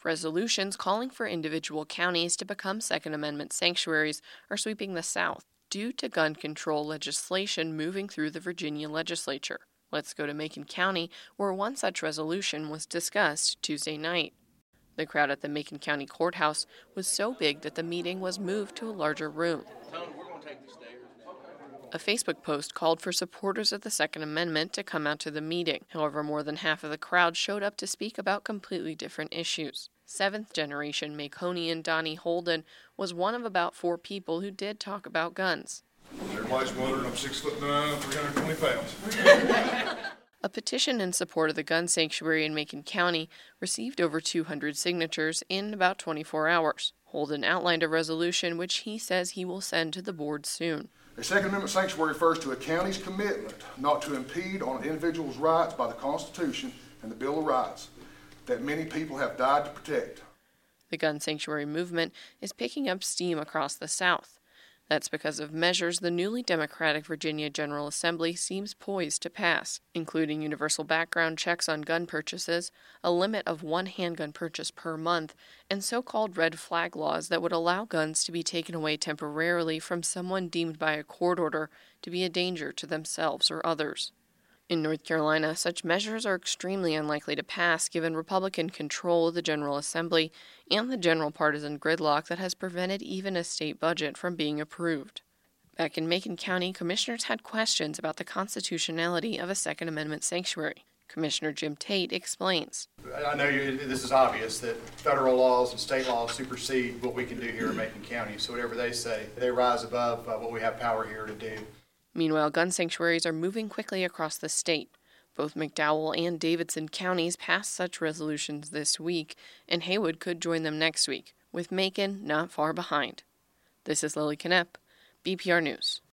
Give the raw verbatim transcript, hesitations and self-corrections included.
Resolutions calling for individual counties to become Second Amendment sanctuaries are sweeping the South due to gun control legislation moving through the Virginia legislature. Let's go to Macon County, where one such resolution was discussed Tuesday night. The crowd at the Macon County Courthouse was so big that the meeting was moved to a larger room. A Facebook post called for supporters of the Second Amendment to come out to the meeting. However, more than half of the crowd showed up to speak about completely different issues. Seventh-generation Maconian Donnie Holden was one of about four people who did talk about guns. Everybody's wondering I'm six foot nine, three hundred twenty pounds. A petition in support of the gun sanctuary in Macon County received over two hundred signatures in about twenty-four hours. Holden outlined a resolution which he says he will send to the board soon. A Second Amendment sanctuary refers to a county's commitment not to impede on an individual's rights by the Constitution and the Bill of Rights that many people have died to protect. The gun sanctuary movement is picking up steam across the South. That's because of measures the newly Democratic Virginia General Assembly seems poised to pass, including universal background checks on gun purchases, a limit of one handgun purchase per month, and so-called red flag laws that would allow guns to be taken away temporarily from someone deemed by a court order to be a danger to themselves or others. In North Carolina, such measures are extremely unlikely to pass given Republican control of the General Assembly and the general partisan gridlock that has prevented even a state budget from being approved. Back in Macon County, commissioners had questions about the constitutionality of a Second Amendment sanctuary. Commissioner Jim Tate explains. I know you, this is obvious that federal laws and state laws supersede what we can do here in Macon County, so whatever they say, they rise above uh, what we have power here to do. Meanwhile, gun sanctuaries are moving quickly across the state. Both McDowell and Davidson counties passed such resolutions this week, and Haywood could join them next week, with Macon not far behind. This is Lily Knepp, B P R News.